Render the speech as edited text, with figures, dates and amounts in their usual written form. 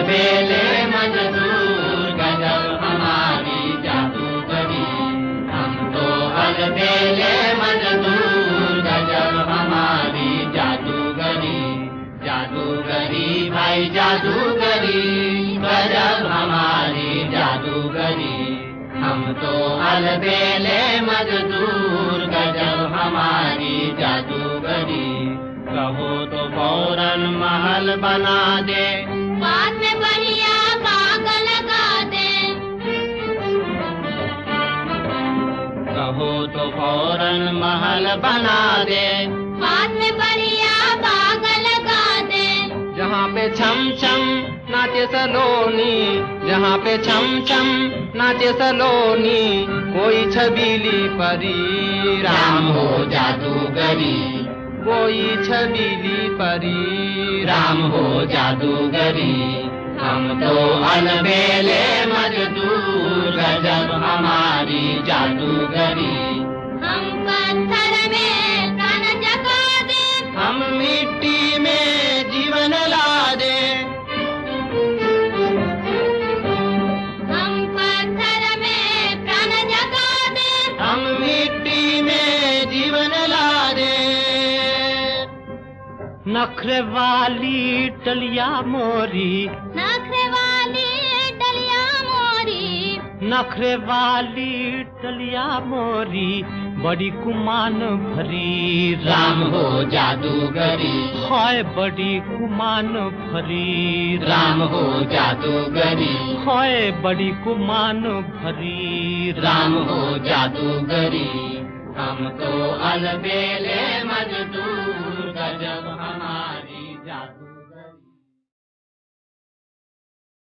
अलबेले मजदूर गजब हमारी जादूगरी। हम तो अलबेले मजदूर गजब हमारी जादूगरी। जादूगरी भाई जादूगरी गजब हमारी जादूगरी। हम तो अलबेले मजदूर गजब हमारी जादूगरी। कहो तो फौरन महल बना दे, बाद में बढ़िया बाग लगा दे। कहो तो फौरन महल बना दे, बाद में बढ़िया बाग लगा दे। जहाँ पे छम छम नाचे सलोनी, जहाँ पे छम छम नाचे सलोनी, कोई छबीली परी राम हो जादूगरी। कोई छबीली परी राम हो जादूगरी। हम तो अलबेले मजदूर गजब हमारी जादूगरी। हम पत्थर में तन जगा दे, हम मिट्टी में जीवन ला दे। हम पत्थर में तन जगा दे, हम मिट्टी में जीवन ला दे। नखरे वाली टलिया मोरी, नखरे वाली डलिया मोरी। नखरे वाली टलिया मोरी, बड़ी कुमान भरी राम हो जादूगरी। हाय बड़ी कुमान भरी राम हो जादूगरी। हाय बड़ी कुमान भरी राम हो जादूगरी। हम तो अलबेले मजदूर गजब हमारी जादू।